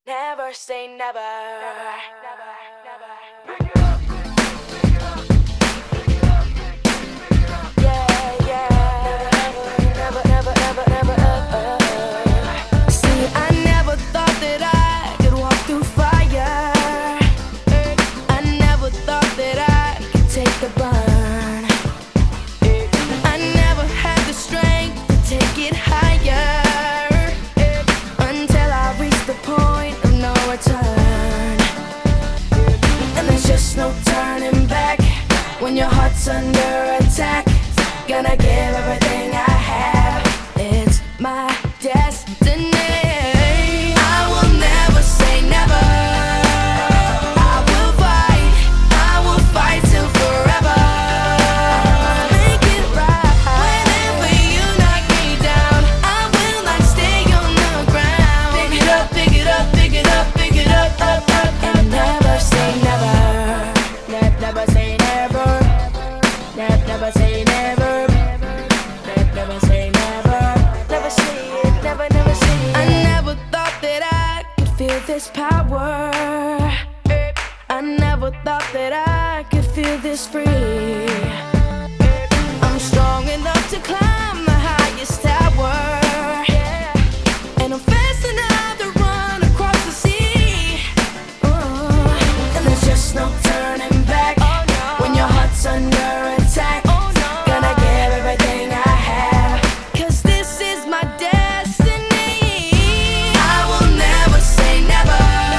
Never say never. Never, never. Yeah, yeah. Never, never, never, never. See, I never thought that I could walk through fire. I never thought that I could take the burn. I never had the strength to take it higher. Until I reached the point of no return. And there's just no turning back. When your heart's under attack, gonna give everything I have. It's my destiny. I will never say never. I will fight till forever. Make it right. Whenever you knock me down, I will not stay on the ground. Pick it up, pick it up, pick it up, pick it up, up, up. And never say never. Never say never. Never say never. Never say never. Never say it, never, never say it. I never thought that I could feel this power. I never thought that I could feel this free. I'm strong enough to climb the highest tower. And I'm fast enough to run across the sea. And there's just no turning back. When your heart's under attack, gonna give everything I have. 'Cause this is my destiny. I will never say never.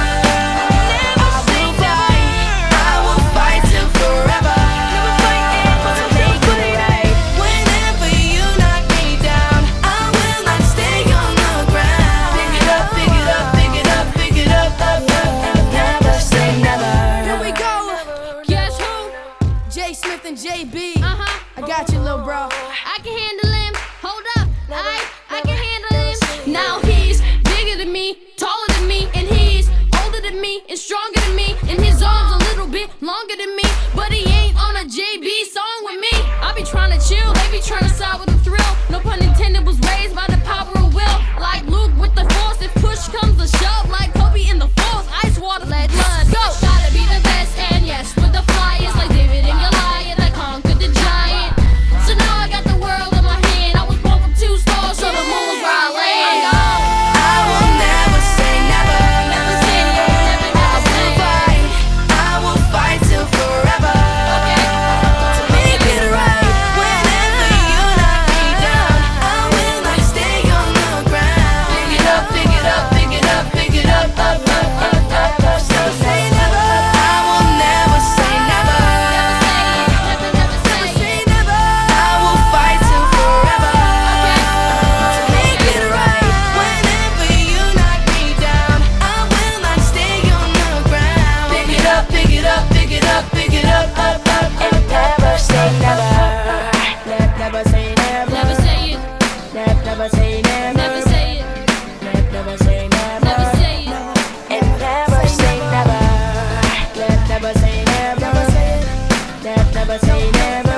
I will fight till forever. To make it right. Whenever you knock me down, I will not stay on the ground. Pick it up, pick it up, pick it up, pick it up, up, up. And never say never. Here we go. Guess who? J Smith and JB. I got you, little bro. I can handle him. Hold up. I can handle him. Now he's bigger than me, taller than me, and he's older than me and stronger than me. And his arms a little bit longer than me, but he ain't on a JB song with me. I be trying to chill, they be trying to side with the thrill. No pun intended, was raised by the power of will. Like Luke with the force, if push comes to shove. Like Kobe in the force, ice water, let blood go. Gotta be the best, and yes, with the flyers like David and Goliath, I conquered the giant. So now I got the world in my hand. I was born from 2 stars, so the moon was where I land. I will never say never. Never say never, never say. I will fight till forever. To make it right. Whenever you knock me down, I will not stay on the ground. Pick it up, pick it up, pick it up, pick it up, up, up, up, up, up. So say never. I will never say never. Never say Say never. I will fight till forever. To make it right. Whenever you knock me down, I will not stay on the ground. Pick it up, pick it up, pick it up, pick it up, up, up, and never say never. Never say never. Never say it. Never say never. Never say it. Never say never. Never say it. And never say never. Never say never. Never say never.